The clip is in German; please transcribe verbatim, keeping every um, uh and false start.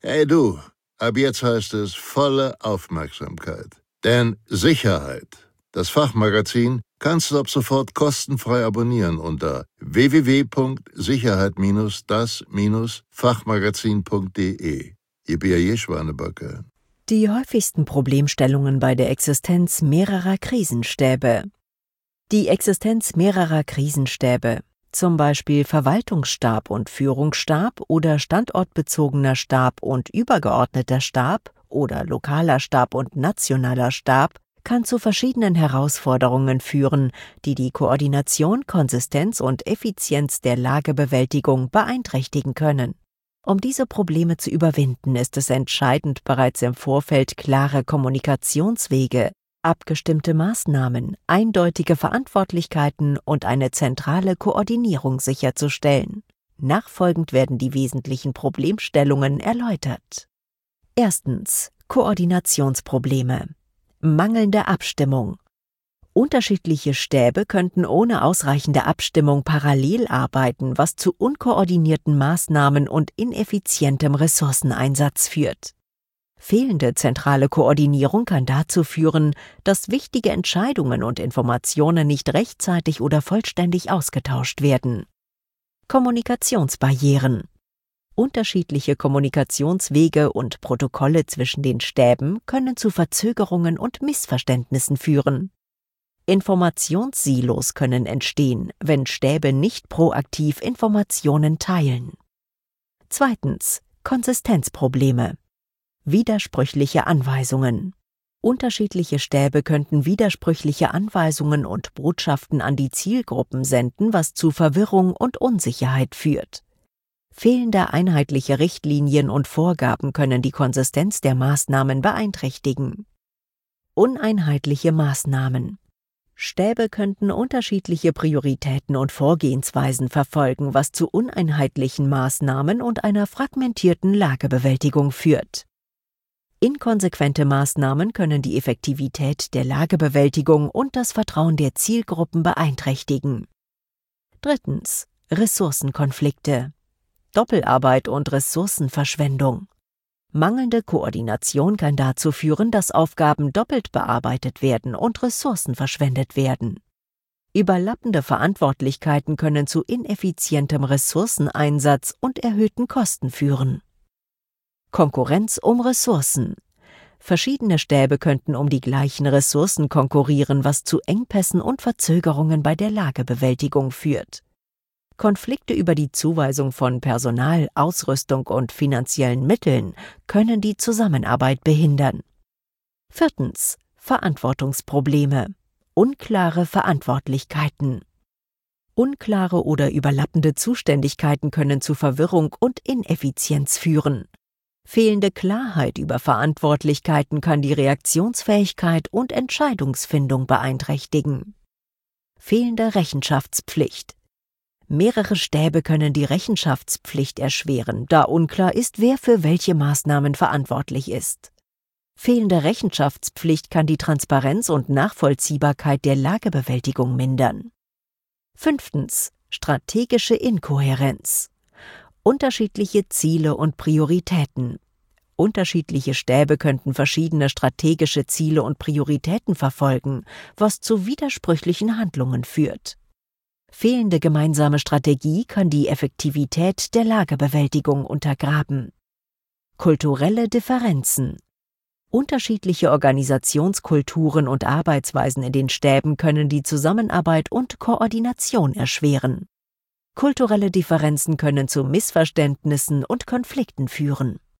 Hey du, ab jetzt heißt es volle Aufmerksamkeit. Denn Sicherheit, das Fachmagazin, kannst du ab sofort kostenfrei abonnieren unter w w w punkt sicherheit das Fachmagazin punkt de. Ihr B A J-Schwanebacke. Die häufigsten Problemstellungen bei der Existenz mehrerer Krisenstäbe. Die Existenz mehrerer Krisenstäbe, zum Beispiel Verwaltungsstab und Führungsstab oder standortbezogener Stab und übergeordneter Stab oder lokaler Stab und nationaler Stab, kann zu verschiedenen Herausforderungen führen, die die Koordination, Konsistenz und Effizienz der Lagebewältigung beeinträchtigen können. Um diese Probleme zu überwinden, ist es entscheidend, bereits im Vorfeld klare Kommunikationswege, abgestimmte Maßnahmen, eindeutige Verantwortlichkeiten und eine zentrale Koordinierung sicherzustellen. Nachfolgend werden die wesentlichen Problemstellungen erläutert. Erstens. Koordinationsprobleme. Mangelnde Abstimmung. Unterschiedliche Stäbe könnten ohne ausreichende Abstimmung parallel arbeiten, was zu unkoordinierten Maßnahmen und ineffizientem Ressourceneinsatz führt. Fehlende zentrale Koordinierung kann dazu führen, dass wichtige Entscheidungen und Informationen nicht rechtzeitig oder vollständig ausgetauscht werden. Kommunikationsbarrieren. Unterschiedliche Kommunikationswege und Protokolle zwischen den Stäben können zu Verzögerungen und Missverständnissen führen. Informationssilos können entstehen, wenn Stäbe nicht proaktiv Informationen teilen. Zweitens. Konsistenzprobleme. Widersprüchliche Anweisungen. Unterschiedliche Stäbe könnten widersprüchliche Anweisungen und Botschaften an die Zielgruppen senden, was zu Verwirrung und Unsicherheit führt. Fehlende einheitliche Richtlinien und Vorgaben können die Konsistenz der Maßnahmen beeinträchtigen. Uneinheitliche Maßnahmen. Stäbe könnten unterschiedliche Prioritäten und Vorgehensweisen verfolgen, was zu uneinheitlichen Maßnahmen und einer fragmentierten Lagebewältigung führt. Inkonsequente Maßnahmen können die Effektivität der Lagebewältigung und das Vertrauen der Zielgruppen beeinträchtigen. Drittens. Ressourcenkonflikte. Doppelarbeit und Ressourcenverschwendung. Mangelnde Koordination kann dazu führen, dass Aufgaben doppelt bearbeitet werden und Ressourcen verschwendet werden. Überlappende Verantwortlichkeiten können zu ineffizientem Ressourceneinsatz und erhöhten Kosten führen. Konkurrenz um Ressourcen. Verschiedene Stäbe könnten um die gleichen Ressourcen konkurrieren, was zu Engpässen und Verzögerungen bei der Lagebewältigung führt. Konflikte über die Zuweisung von Personal, Ausrüstung und finanziellen Mitteln können die Zusammenarbeit behindern. Viertens. Verantwortungsprobleme. Unklare Verantwortlichkeiten. Unklare oder überlappende Zuständigkeiten können zu Verwirrung und Ineffizienz führen. Fehlende Klarheit über Verantwortlichkeiten kann die Reaktionsfähigkeit und Entscheidungsfindung beeinträchtigen. Fehlende Rechenschaftspflicht. Mehrere Stäbe können die Rechenschaftspflicht erschweren, da unklar ist, wer für welche Maßnahmen verantwortlich ist. Fehlende Rechenschaftspflicht kann die Transparenz und Nachvollziehbarkeit der Lagebewältigung mindern. Fünftens. Strategische Inkohärenz. Unterschiedliche Ziele und Prioritäten. Unterschiedliche Stäbe könnten verschiedene strategische Ziele und Prioritäten verfolgen, was zu widersprüchlichen Handlungen führt. Fehlende gemeinsame Strategie kann die Effektivität der Lagebewältigung untergraben. Kulturelle Differenzen. Unterschiedliche Organisationskulturen und Arbeitsweisen in den Stäben können die Zusammenarbeit und Koordination erschweren. Kulturelle Differenzen können zu Missverständnissen und Konflikten führen.